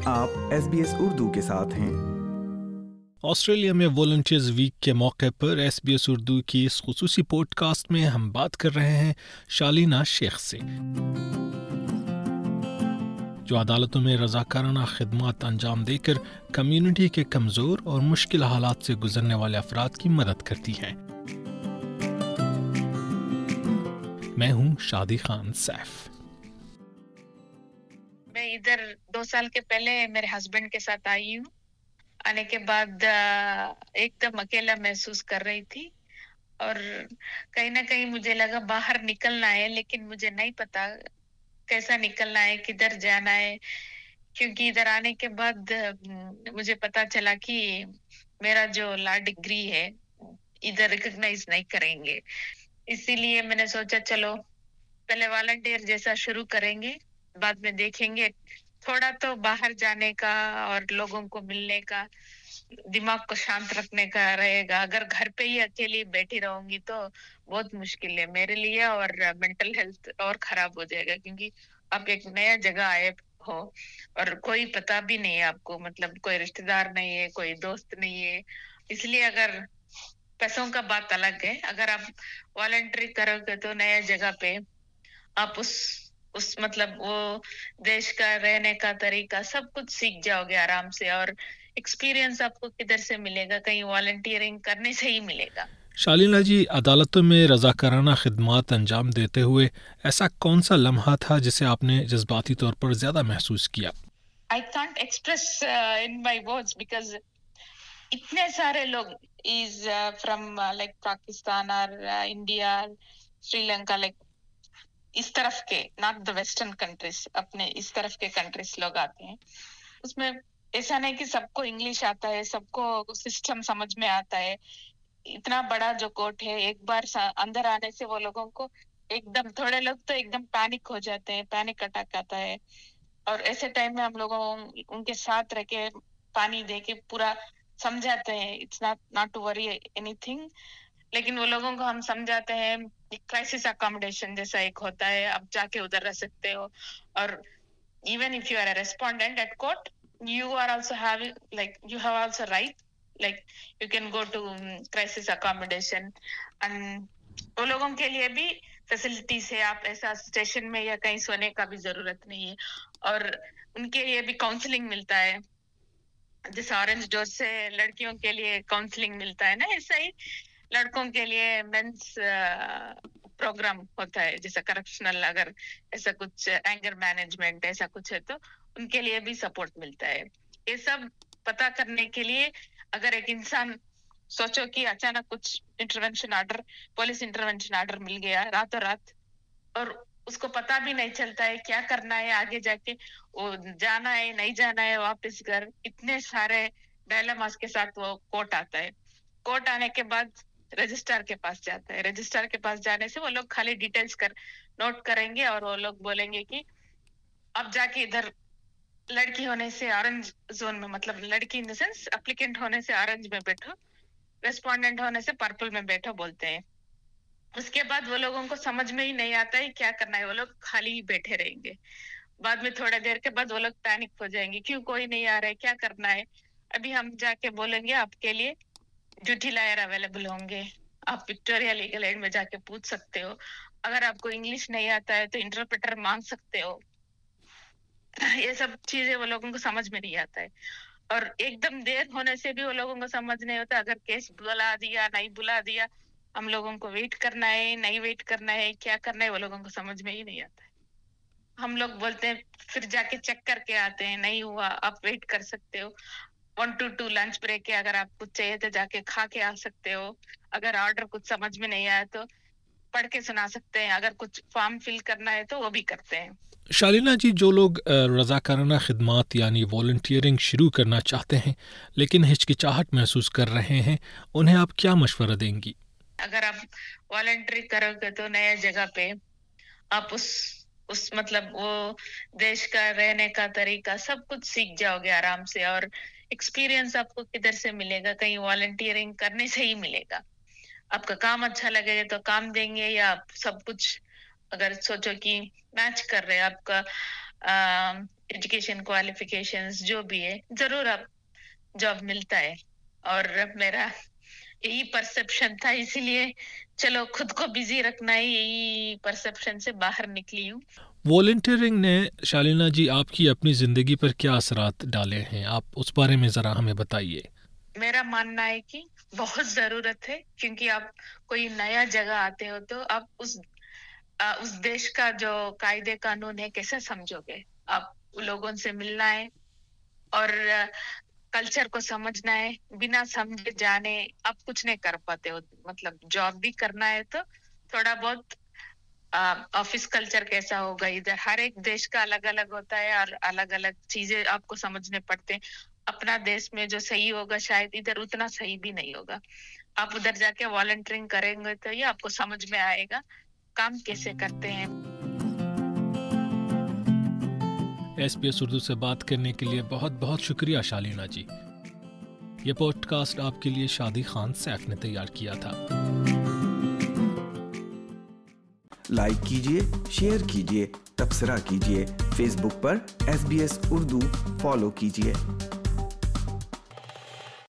आप SBS उर्दू के साथ हैं। ऑस्ट्रेलिया में वॉलंटियर्स वीक के मौके पर SBS उर्दू की इस खुसूसी पॉडकास्ट में हम बात कर रहे हैं शालीना शेख से, जो अदालतों में रज़ाकाराना खिदमत अंजाम देकर कम्युनिटी के कमज़ोर और मुश्किल हालात से गुजरने वाले अफराद की मदद करती हैं। मैं हूँ शादी खान सैफ। मैं इधर 2 साल के पहले मेरे हस्बैंड के साथ आई हूँ। आने के बाद एकदम अकेला महसूस कर रही थी और कहीं ना कहीं मुझे लगा बाहर निकलना है, लेकिन मुझे नहीं पता कैसा निकलना है, किधर जाना है, क्योंकि इधर आने के बाद मुझे पता चला कि मेरा जो लॉ डिग्री है इधर रिकॉग्नाइज नहीं करेंगे। इसीलिए मैंने सोचा चलो पहले वॉलंटियर जैसा शुरू करेंगे, बाद में देखेंगे। थोड़ा तो बाहर जाने का और लोगों को मिलने का, दिमाग को शांत रखने का रहेगा। अगर घर पे ही अकेली बैठी रहूंगी तो बहुत मुश्किल है मेरे लिए, और मेंटल हेल्थ और खराब हो जाएगा, क्योंकि आप एक नया जगह आए हो और कोई पता भी नहीं है आपको, मतलब कोई रिश्तेदार नहीं है, कोई दोस्त नहीं है। इसलिए अगर पैसों का बात अलग है, अगर आप वॉलंटरी करोगे तो नया जगह पे आप उस मतलब वो देश का रहने का तरीका सब कुछ सीख जाओगे आराम से, और एक्सपीरियंस आपको किधर से मिलेगा, कहीं वॉलंटियरिंग करने से ही मिलेगा। शालीना जी, अदालतों में रज़ाकाराना खिदमत अंजाम देते हुए ऐसा कौन सा लम्हा था जिसे आपने जज्बाती तौर पर ज्यादा महसूस किया? I can't express in my words because इतने सारे लोग is from like Pakistan or India, Sri Lanka, like इस तरफ के, नॉट द वेस्टर्न कंट्रीज, अपने इस तरफ के कंट्रीज लोग आते हैं। उसमें ऐसा नहीं कि सबको इंग्लिश आता है, सबको सिस्टम समझ में आता है। इतना बड़ा जो कोर्ट है, एक बार अंदर आने से वो लोगों को एकदम, थोड़े लोग तो एकदम पैनिक हो जाते हैं, पैनिक अटैक आता है, और ऐसे टाइम में हम लोगों उनके साथ रह के पानी दे के पूरा समझाते हैं, it's not to worry anything. लेकिन वो लोगों को हम समझाते हैं क्राइसिस अकोमोडेशन जैसा एक होता है, आप जाके उधर रह सकते हो, और even if you are a respondent at court, you are also having, like, you have also right, like you can go to crisis accommodation, and वो लोगों के लिए भी फैसिलिटीज है। आप ऐसा स्टेशन में या कहीं सोने का भी जरूरत नहीं है, और उनके लिए भी काउंसलिंग मिलता है। जैसे ऑरेंज डोर से लड़कियों के लिए काउंसलिंग मिलता है ना, ऐसा ही लड़कों के लिए मेंस प्रोग्राम होता है, जैसे करप्शनल, अगर ऐसा कुछ एंगर मैनेजमेंट ऐसा कुछ है तो उनके लिए भी सपोर्ट मिलता है। ये सब पता करने के लिए अगर एक इंसान सोचो कि अचानक कुछ intervention order, police intervention order मिल गया रातों रात, और उसको पता भी नहीं चलता है क्या करना है आगे जाके, वो जाना है नहीं जाना है वापस घर, इतने सारे डायलेमास के साथ वो कोर्ट आता है। कोर्ट आने के बाद रजिस्ट्रार के पास जाता है। रजिस्ट्रार के पास जाने से वो लोग खाली डिटेल्स नोट करेंगे, और वो लोग बोलेंगे कि अब जाके इधर लड़की होने से ऑरेंज जोन में, मतलब लड़की इन द सेंस एप्लीकेंट होने से ऑरेंज में बैठो, रेस्पोंडेंट होने से पर्पल में बैठो बोलते हैं। उसके बाद वो लोगों को समझ में ही नहीं आता है क्या करना है, वो लोग खाली ही बैठे रहेंगे। बाद में थोड़ा देर के बाद वो लोग पैनिक हो जाएंगे, क्यों कोई नहीं आ रहा है, क्या करना है। अभी हम जाके बोलेंगे आपके लिए ड्यूटी लायर अवेलेबल होंगे, आप विक्टोरिया लीगल एड में जाके पूछ सकते हो। अगर आपको इंग्लिश नहीं आता है तो इंटरप्रेटर मांग सकते हो। ये सब चीजें वो लोगों को समझ में नहीं आता है, और एकदम देर होने से भी वो लोगों को समझ नहीं होता। अगर केस बुला दिया नहीं बुला दिया, हम लोगों को वेट करना है नहीं वेट करना है, क्या करना है, वो लोगों को समझ में ही नहीं आता है। हम लोग बोलते हैं फिर जाके चेक करके आते हैं, नहीं हुआ आप वेट कर सकते हो, 1 to 2 लंच ब्रेक है, अगर आप कुछ चाहिए तो जाके खा के आ सकते हो। अगर ऑर्डर कुछ समझ में नहीं आया तो पढ़ के सुना सकते हैं, अगर कुछ फॉर्म फिल करना है तो वो भी करते हैं। शालीना जी, जो लोग रज़ाकाराना खिदमत यानी वॉलंटियरिंग शुरू करना चाहते हैं लेकिन हिचकिचाहट महसूस कर रहे हैं, उन्हें आप क्या मशवरा देंगी? अगर आप वॉलंटरी करोगे तो नया जगह पे आप उस मतलब वो देश का रहने का तरीका सब कुछ सीख जाओगे आराम से, और एक्सपीरियंस आपको किधर से मिलेगा, कहीं वॉलंटियरिंग करने से ही मिलेगा। आपका काम अच्छा लगेगा तो काम देंगे, या आप सब कुछ अगर सोचो कि मैच कर रहे हैं, आपका एजुकेशन क्वालिफिकेशंस जो भी है, जरूर अब जॉब मिलता है। और मेरा यही परसेप्शन था, इसीलिए चलो खुद को बिजी रखना है, यही परसेप्शन से बाहर निकली हूँ। वॉलंटियरिंग ने शालीना जी आपकी अपनी ज़िंदगी पर क्या असरात डाले हैं, आप उस बारे में ज़रा हमें बताइए। मेरा मानना है कि बहुत ज़रूरत है, क्योंकि आप कोई नया जगह आते हो तो आप उस देश का जो कायदे कानून है कैसे समझोगे। आप लोगों से मिलना है और कल्चर को समझना है। बिना समझे जाने आप कुछ नहीं कर पाते हो। मतलब जॉब भी करना है तो थोड़ा बहुत ऑफिस कल्चर कैसा होगा, इधर हर एक देश का अलग अलग होता है और अलग अलग चीजें आपको समझने पड़ते हैं। अपना देश में जो सही होगा शायद इधर उतना सही भी नहीं होगा। आप उधर जाके वॉलंटियरिंग करेंगे तो ये आपको समझ में आएगा काम कैसे करते हैं। SBS उर्दू से बात करने के लिए बहुत बहुत शुक्रिया शालीना जी। ये पॉडकास्ट आपके लिए शादी खान सैफ ने तैयार किया था। लाइक कीजिए, शेयर कीजिए, तबसरा कीजिए। फेसबुक पर SBS उर्दू फॉलो कीजिए।